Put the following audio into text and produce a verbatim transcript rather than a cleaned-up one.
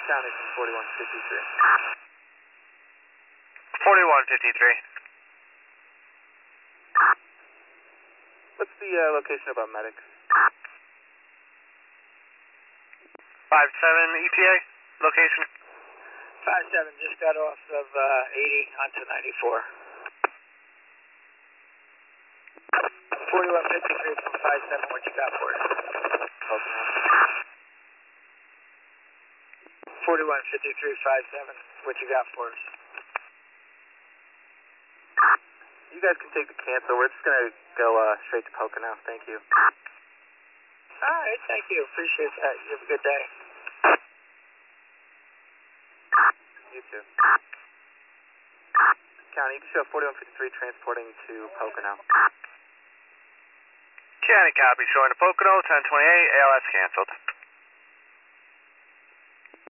County from forty-one fifty-three. forty-one fifty-three. What's the uh, location of our medics? five seven E T A, location. five seven just got off of uh, eighty onto ninety-four. forty-one fifty-three from five seven, what you got for us? Pocono. forty-one fifty-three five seven, what you got for us? You guys can take the cancel. We're just going to go uh, straight to Pocono. Thank you. All right, thank you. Appreciate that. You have a good day. You too. County, you can show forty-one fifty-three transporting to Pocono. County copy, showing to Pocono, ten twenty-eight, A L S canceled.